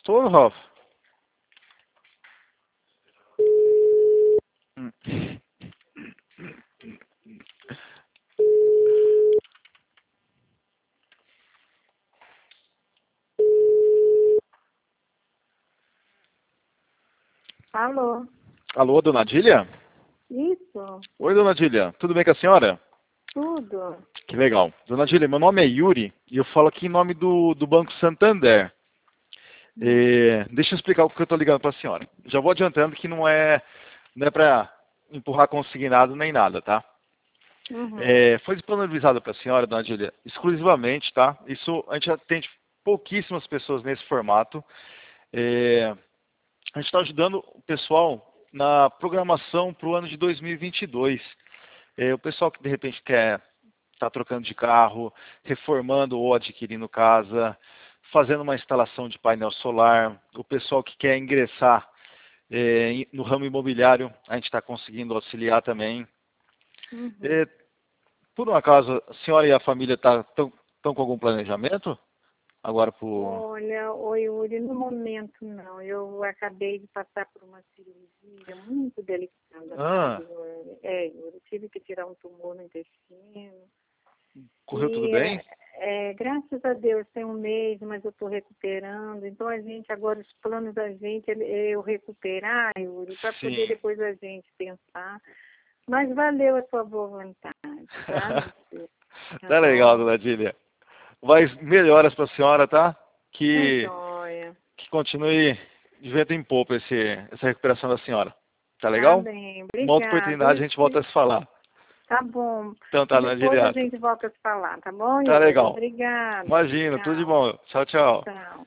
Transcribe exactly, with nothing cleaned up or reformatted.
Tô, Ralf. Hum. Alô? Alô, dona Adília? Isso, Oi, dona Adília. Tudo bem com a senhora? tudo. Que legal. Dona Adília, meu nome é Yuri e eu falo aqui em nome do, do Banco Santander. É, deixa eu explicar o que eu estou ligando para a senhora. Já vou adiantando que não é, não é para empurrar consignado nem nada, tá? Uhum. É, foi disponibilizado para a senhora, dona Adília, exclusivamente, tá? Isso, a gente atende pouquíssimas pessoas nesse formato. É, a gente está ajudando o pessoal na programação para o ano de dois mil e vinte e dois. É, o pessoal que de repente quer estar trocando de carro, reformando ou adquirindo casa, fazendo uma instalação de painel solar, o pessoal que quer ingressar é, em- no ramo imobiliário, a gente está conseguindo auxiliar também. Uhum. É, por um acaso, a senhora e a família estão tão, tão com algum planejamento? Agora por... Olha, oi Yuri, no momento não. Eu acabei de passar por uma cirurgia muito delicada, sabe, Ah, Yuri? É, Yuri, tive que tirar um tumor no intestino. correu tudo E bem? é, é, graças a Deus tem um mês, mas eu estou recuperando. Então a gente, agora os planos da gente é eu recuperar, Yuri, para poder Sim. depois a gente pensar. Mas valeu a sua boa vontade, sabe? Tá Tá legal, bom? dona Dília. Mais melhoras para a senhora, tá? Tá Que, joia. que continue de vento em popa esse, essa recuperação da senhora. Tá Tá legal? bem, Uma outra obrigado. oportunidade a gente volta a se falar. Tá bom. Então tá, dona Depois a Dília. gente volta a se falar, tá bom, Tá Yuri? legal. Obrigada. Imagina, tudo de Tchau. bom. Tchau, tchau. Tchau.